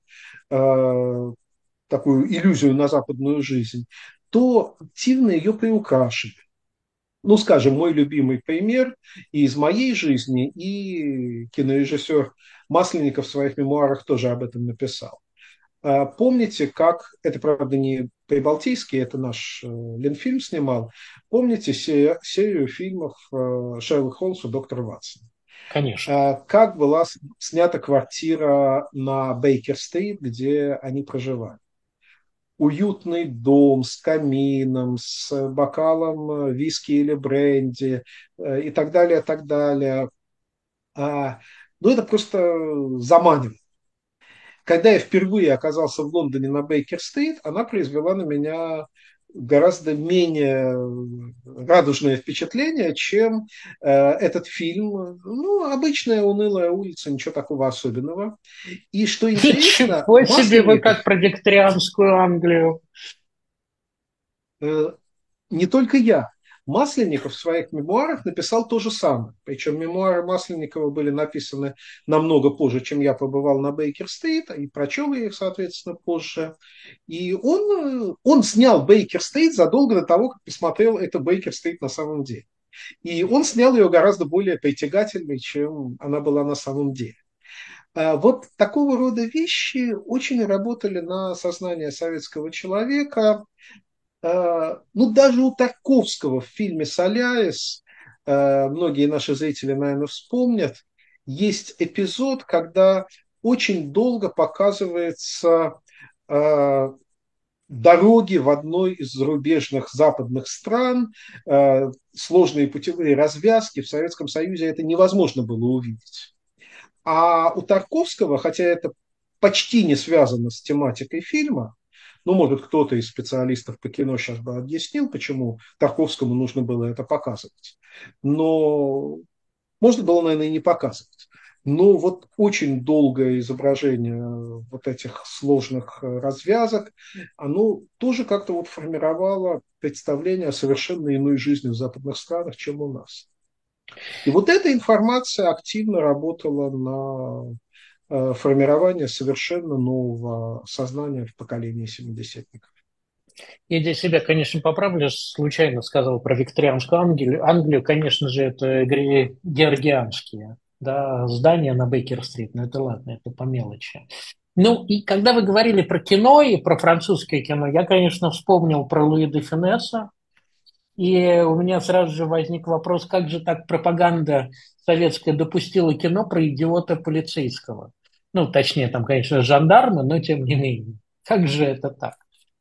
такую иллюзию на западную жизнь, то активно ее приукрашивали. Ну, скажем, мой любимый пример и из моей жизни, и кинорежиссер Масленников в своих мемуарах тоже об этом написал. Помните, как, это, правда, не прибалтийский, это наш Ленфильм снимал, помните серию фильмов Шерлок Холмс и доктор Ватсон? Конечно. Как была снята квартира на Бейкер-стрит, где они проживали? Уютный дом с камином, с бокалом виски или бренди и так далее, так далее. Ну, это просто заманивает. Когда я впервые оказался в Лондоне на Бейкер-стрит, она произвела на меня гораздо менее радужное впечатление, чем этот фильм. Ну, обычная унылая улица, ничего такого особенного. И что интересно, Ничего себе, вы Масленников как про викторианскую Англию. э, не только я. Масленников в своих мемуарах написал то же самое. Причем мемуары Масленникова были написаны намного позже, чем я побывал на Бейкер-стрит, и прочел я их, соответственно, позже. И он снял Бейкер-стрит задолго до того, как посмотрел это Бейкер-стрит на самом деле. И он снял ее гораздо более притягательной, чем она была на самом деле. Вот такого рода вещи очень работали на сознание советского человека. Ну, даже у Тарковского в фильме «Солярис», многие наши зрители, наверное, вспомнят, есть эпизод, когда очень долго показывается дороги в одной из зарубежных западных стран, сложные путевые развязки. В Советском Союзе это невозможно было увидеть. А у Тарковского, хотя это почти не связано с тематикой фильма, ну, может, кто-то из специалистов по кино сейчас бы объяснил, почему Тарковскому нужно было это показывать. Но можно было, наверное, и не показывать. Но вот очень долгое изображение вот этих сложных развязок, оно тоже как-то вот формировало представление о совершенно иной жизни в западных странах, чем у нас. И вот эта информация активно работала на формирование совершенно нового сознания в поколении 70-ников. Я здесь себя, конечно, поправлю, случайно сказал про викторианскую Англию. Англию, конечно же, это георгианские, да, здания на Бейкер-стрит. Но это ладно, это по мелочи. Ну, и когда вы говорили про кино и про французское кино, я, конечно, вспомнил про Луи де Фюнеса. И у меня сразу же возник вопрос, как же так пропаганда советская допустила кино про идиота полицейского? Ну, точнее, там, конечно, жандармы, но тем не менее. Как же это так?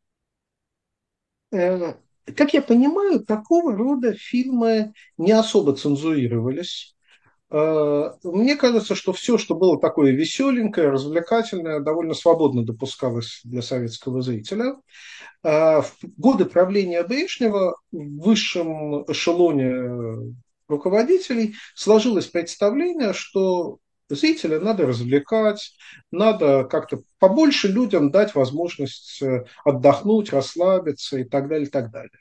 Как я понимаю, такого рода фильмы не особо цензурировались. Мне кажется, что все, что было такое веселенькое, развлекательное, довольно свободно допускалось для советского зрителя. В годы правления Брежнева в высшем эшелоне руководителей сложилось представление, что Зрителя надо развлекать, надо как-то побольше людям дать возможность отдохнуть, расслабиться и так далее, и так далее.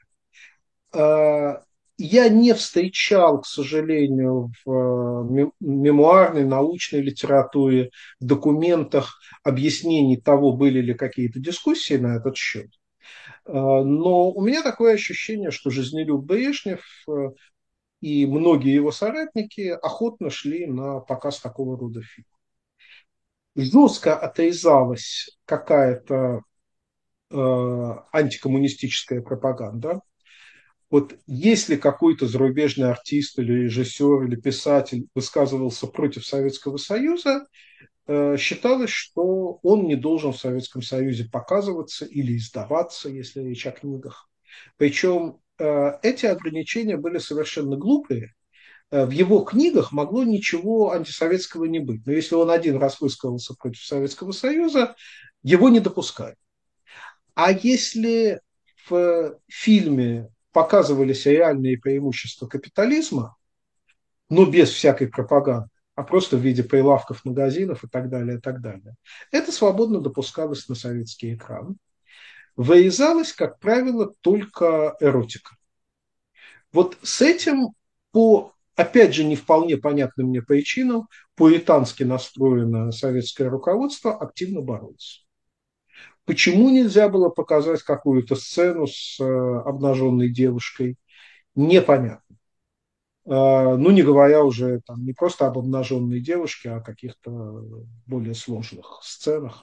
Я не встречал, к сожалению, в мемуарной, научной литературе, в документах объяснений того, были ли какие-то дискуссии на этот счет. Но у меня такое ощущение, что жизнелюб Брежнев и многие его соратники охотно шли на показ такого рода фильмов. Жестко отрезалась какая-то антикоммунистическая пропаганда. Вот если какой-то зарубежный артист или режиссер или писатель высказывался против Советского Союза, считалось, что он не должен в Советском Союзе показываться или издаваться, если речь о книгах. Причем эти ограничения были совершенно глупые. В его книгах могло ничего антисоветского не быть. Но если он один раз высказался против Советского Союза, его не допускали. А если в фильме показывались реальные преимущества капитализма, но без всякой пропаганды, а просто в виде прилавков магазинов и так далее, и так далее, это свободно допускалось на советский экран. Вырезалась, как правило, только эротика. Вот с этим по, опять же, не вполне понятным мне причинам, пуритански настроенное советское руководство активно боролось. Почему нельзя было показать какую-то сцену с обнаженной девушкой, непонятно. Ну, не говоря уже там, не просто об обнаженной девушке, а о каких-то более сложных сценах.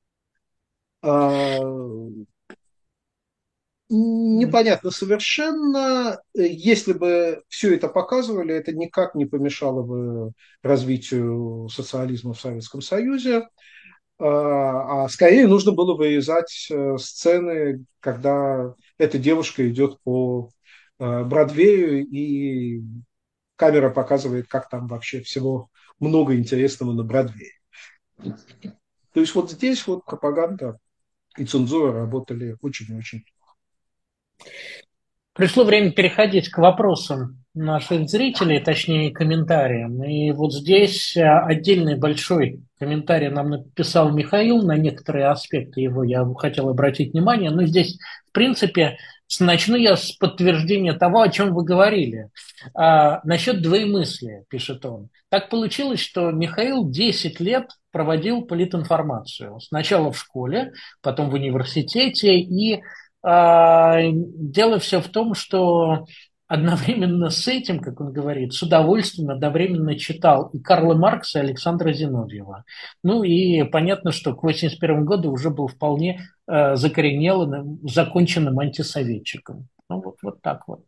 Непонятно совершенно. Если бы все это показывали, это никак не помешало бы развитию социализма в Советском Союзе. А скорее нужно было вырезать сцены, когда эта девушка идет по Бродвею, и камера показывает, как там вообще всего много интересного на Бродвее. То есть вот здесь вот пропаганда и цензура работали очень-очень. Пришло время переходить к вопросам наших зрителей, точнее комментариям. И вот здесь отдельный большой комментарий нам написал Михаил, на некоторые аспекты его я хотел обратить внимание. Но здесь, в принципе, начну я с подтверждения того, о чем вы говорили. Насчет двоемыслия, пишет он. Так получилось, что Михаил 10 лет проводил политинформацию. Сначала в школе, потом в университете, и дело все в том, что одновременно с этим, как он говорит, с удовольствием одновременно читал и Карла Маркса, и Александра Зиновьева. Ну и понятно, что к 1981 году уже был вполне закоренелым, законченным антисоветчиком. Ну вот так вот.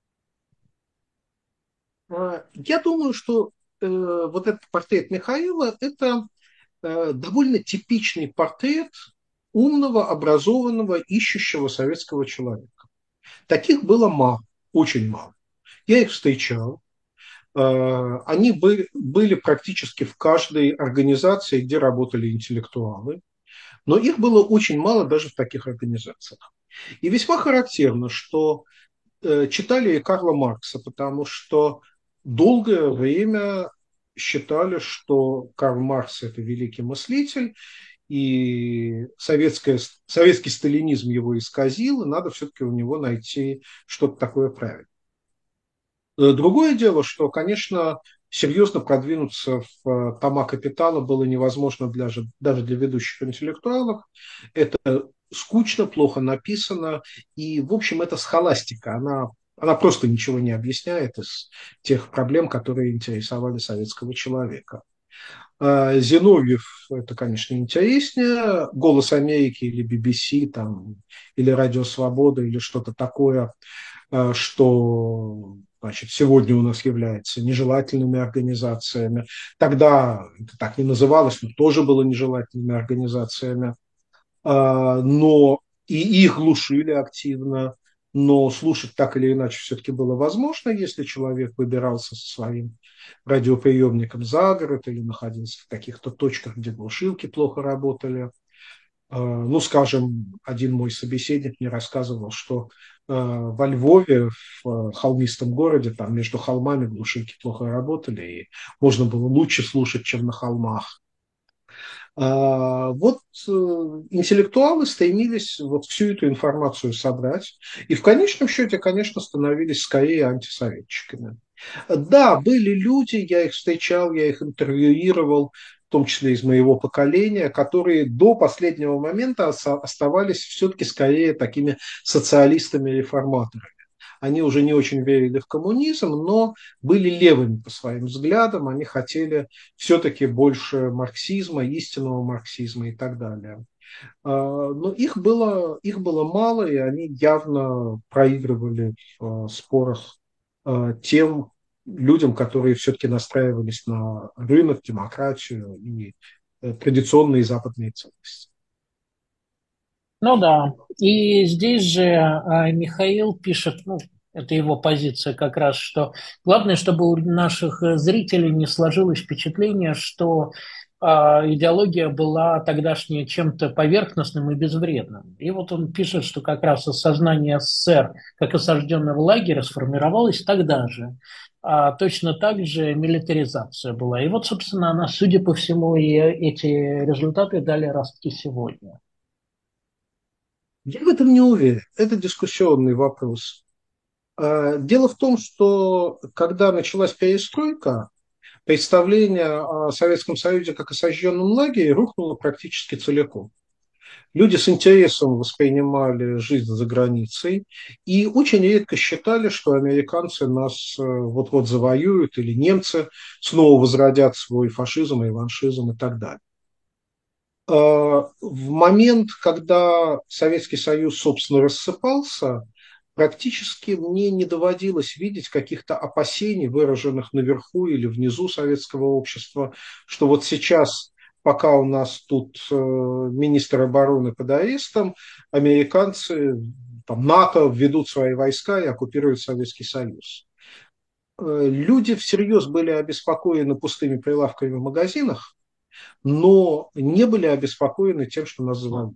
Я думаю, что вот этот портрет Михаила – это довольно типичный портрет умного, образованного, ищущего советского человека. Таких было мало, очень мало. Я их встречал. Они были практически в каждой организации, где работали интеллектуалы. Но их было очень мало даже в таких организациях. И весьма характерно, что читали и Карла Маркса, потому что долгое время считали, что Карл Маркс – это великий мыслитель, и советский сталинизм его исказил, и надо все-таки у него найти что-то такое правильное. Другое дело, что, конечно, серьезно продвинуться в тома «Капитала» было невозможно даже для ведущих интеллектуалов. Это скучно, плохо написано, и, в общем, это схоластика. Она просто ничего не объясняет из тех проблем, которые интересовали советского человека. Зиновьев – это, конечно, интереснее. «Голос Америки» или BBC, там, или «Радио Свобода» или что-то такое, что, значит, сегодня у нас является нежелательными организациями. Тогда это так не называлось, но тоже было нежелательными организациями. Но и их глушили активно. Но слушать так или иначе все-таки было возможно, если человек выбирался со своим радиоприемником за город или находился в каких-то точках, где глушилки плохо работали. Ну, скажем, один мой собеседник мне рассказывал, что во Львове, в холмистом городе, там между холмами глушилки плохо работали, и можно было лучше слушать, чем на холмах. Вот интеллектуалы стремились вот всю эту информацию собрать, и в конечном счете, конечно, становились скорее антисоветчиками. Да, были люди, я их встречал, я их интервьюировал, в том числе из моего поколения, которые до последнего момента оставались все-таки скорее такими социалистами-реформаторами. Они уже не очень верили в коммунизм, но были левыми по своим взглядам, они хотели все-таки больше марксизма, истинного марксизма и так далее. Но их было мало, и они явно проигрывали в спорах тем людям, которые все-таки настраивались на рынок, демократию и традиционные западные ценности. Ну да, и здесь же Михаил пишет, ну, это его позиция как раз, что главное, чтобы у наших зрителей не сложилось впечатление, что идеология была тогдашняя чем-то поверхностным и безвредным. И вот он пишет, что как раз осознание СССР как осажденного лагеря сформировалось тогда же. Точно так же милитаризация была. И вот, собственно, она, судя по всему, и эти результаты дали ростки сегодня. Я в этом не уверен. Это дискуссионный вопрос. Дело в том, что когда началась перестройка, представление о Советском Союзе как о сожженном лагере рухнуло практически целиком. Люди с интересом воспринимали жизнь за границей и очень редко считали, что американцы нас вот-вот завоюют или немцы снова возродят свой фашизм, реваншизм и так далее. В момент, когда Советский Союз, собственно, рассыпался, практически мне не доводилось видеть каких-то опасений, выраженных наверху или внизу советского общества, что вот сейчас, пока у нас тут министр обороны под арестом, американцы, там, НАТО введут свои войска и оккупируют Советский Союз. Люди всерьез были обеспокоены пустыми прилавками в магазинах, но не были обеспокоены тем, что нас завалили.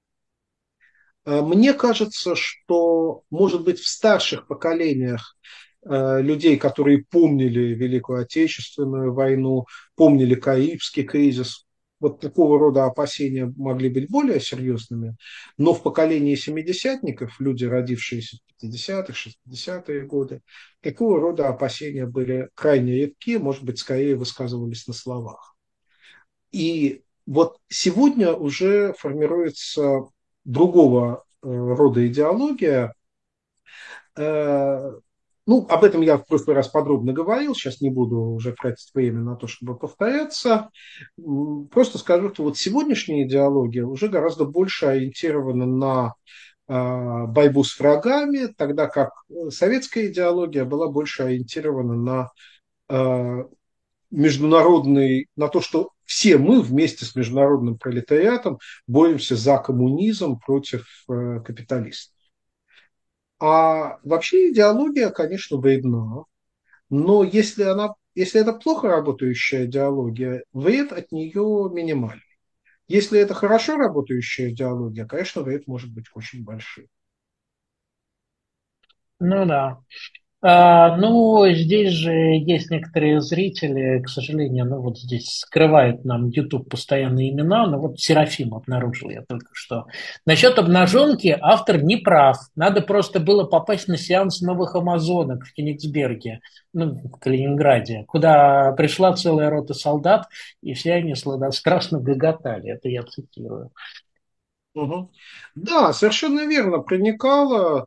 Мне кажется, что, может быть, в старших поколениях людей, которые помнили Великую Отечественную войну, помнили Карибский кризис, вот такого рода опасения могли быть более серьезными, но в поколении семидесятников, люди, родившиеся в 50-х, 60-е годы, такого рода опасения были крайне редки, может быть, скорее высказывались на словах. И вот сегодня уже формируется другого рода идеология. Ну, об этом я в прошлый раз подробно говорил, сейчас не буду уже тратить время на то, чтобы повторяться. Просто скажу, что вот сегодняшняя идеология уже гораздо больше ориентирована на борьбу с врагами, тогда как советская идеология была больше ориентирована на международный, на то, что все мы вместе с международным пролетариатом боремся за коммунизм против капиталистов. А вообще идеология, конечно, вредна, но если это плохо работающая идеология, вред от нее минимальный. Если это хорошо работающая идеология, конечно, вред может быть очень большим. Ну да. Ну, здесь же есть некоторые зрители, к сожалению, ну вот здесь скрывает нам YouTube постоянные имена, но вот Серафим обнаружил я только что. Насчет обнаженки автор не прав. Надо просто было попасть на сеанс новых амазонок в Кенигсберге, ну, в Калининграде, куда пришла целая рота солдат, и все они сладострастно гоготали. Это я цитирую. Угу. Да, совершенно верно, проникало.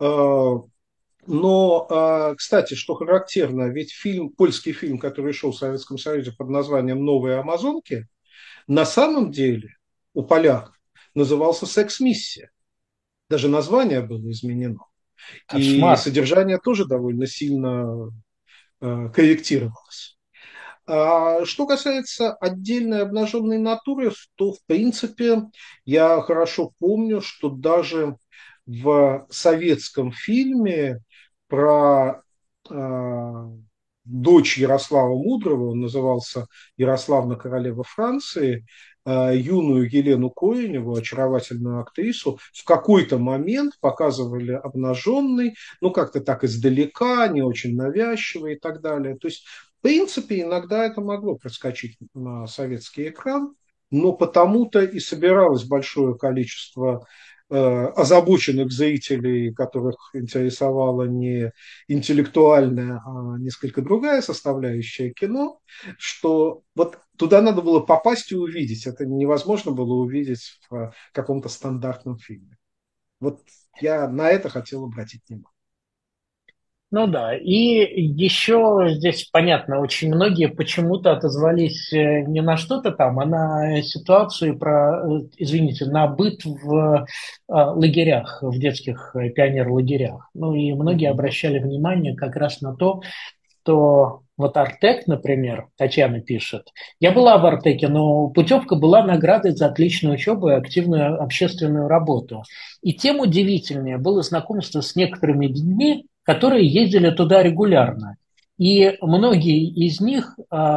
Но, кстати, что характерно, ведь польский фильм, который шел в Советском Союзе под названием «Новые Амазонки», на самом деле у поляков назывался «Секс-миссия». Даже название было изменено. И Кошмар. содержание тоже довольно сильно корректировалось. Что касается отдельной обнаженной натуры, то, в принципе, я хорошо помню, что даже в советском фильме про дочь Ярослава Мудрого, он назывался Ярославна королева Франции, юную Елену Коеневу, очаровательную актрису, в какой-то момент показывали обнаженной, ну как-то так издалека, не очень навязчиво и так далее. То есть, в принципе, иногда это могло проскочить на советский экран, но потому-то и собиралось большое количество озабоченных зрителей, которых интересовала не интеллектуальная, а несколько другая составляющая кино, что вот туда надо было попасть и увидеть. Это невозможно было увидеть в каком-то стандартном фильме. Вот я на это хотел обратить внимание. Ну да, и еще здесь понятно, очень многие почему-то отозвались не на что-то там, а на ситуацию извините, на быт в лагерях, в детских пионер-лагерях. Ну и многие обращали внимание как раз на то, что вот Артек, например, Татьяна пишет, я была в Артеке, но путевка была наградой за отличную учебу и активную общественную работу. И тем удивительнее было знакомство с некоторыми людьми, которые ездили туда регулярно. И многие из них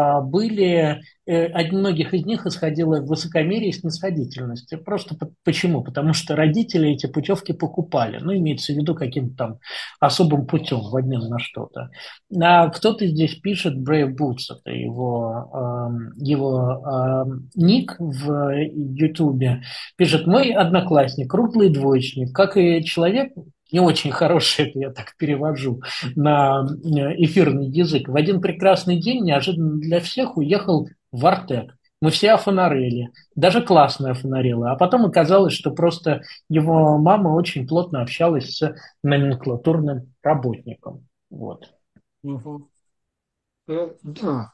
от многих из них исходило высокомерие и снисходительность. Просто почему? Потому что родители эти путевки покупали. Ну, имеется в виду каким-то там особым путем в обмен на что-то. А кто-то здесь пишет Brave Boots, это его ник в Ютубе, пишет: мой одноклассник, круглый двоечник, как и человек, не очень хороший, это я так перевожу на эфирный язык, в один прекрасный день неожиданно для всех уехал в Артек. Мы все офонарели, даже классно офонарела. А потом оказалось, что просто его мама очень плотно общалась с номенклатурным работником. Вот. Да.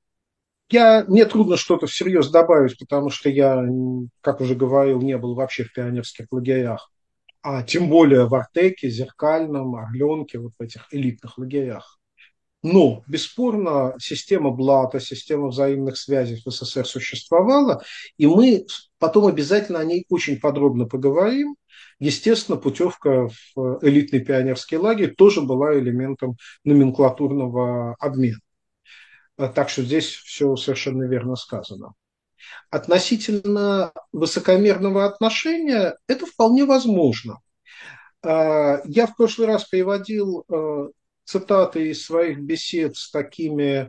Мне трудно что-то всерьез добавить, потому что я, как уже говорил, не был вообще в пионерских лагерях, а тем более в Артеке, Зеркальном, Орленке, вот в этих элитных лагерях. Но, бесспорно, система блата, система взаимных связей в СССР существовала, и мы потом обязательно о ней очень подробно поговорим. Естественно, путевка в элитный пионерский лагерь тоже была элементом номенклатурного обмена. Так что здесь все совершенно верно сказано. Относительно высокомерного отношения это вполне возможно. Я в прошлый раз приводил цитаты из своих бесед с такими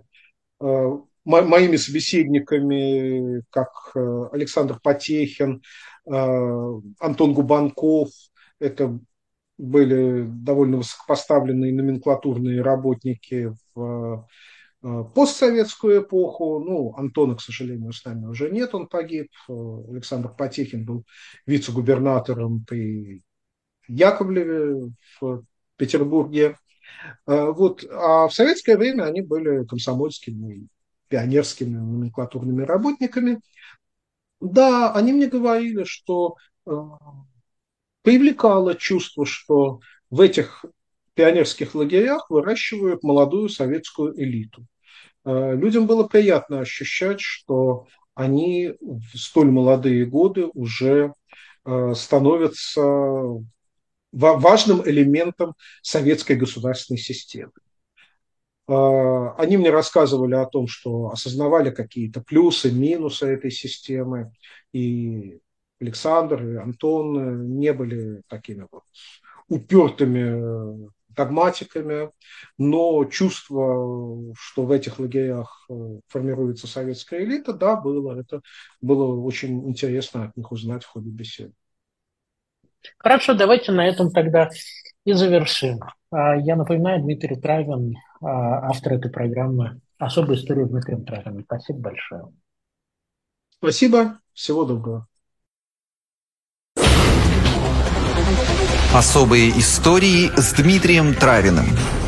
моими собеседниками, как Александр Потехин, Антон Губанков. Это были довольно высокопоставленные номенклатурные работники в постсоветскую эпоху. Ну, Антона, к сожалению, с нами уже нет, он погиб. Александр Потехин был вице-губернатором при Яковлеве в Петербурге. Вот. А в советское время они были комсомольскими, пионерскими номенклатурными работниками. Да, они мне говорили, что привлекало чувство, что в этих пионерских лагерях выращивают молодую советскую элиту. Людям было приятно ощущать, что они в столь молодые годы уже становятся важным элементом советской государственной системы. Они мне рассказывали о том, что осознавали какие-то плюсы, минусы этой системы, и Александр, и Антон не были такими вот упертыми догматиками, но чувство, что в этих лагерях формируется советская элита, да, было. Это было очень интересно от них узнать в ходе беседы. Хорошо, давайте на этом тогда и завершим. Я напоминаю, Дмитрий Травин, автор этой программы «Особая история Дмитрия Травина». Спасибо большое. Спасибо. Всего доброго. Особые истории с Дмитрием Травиным.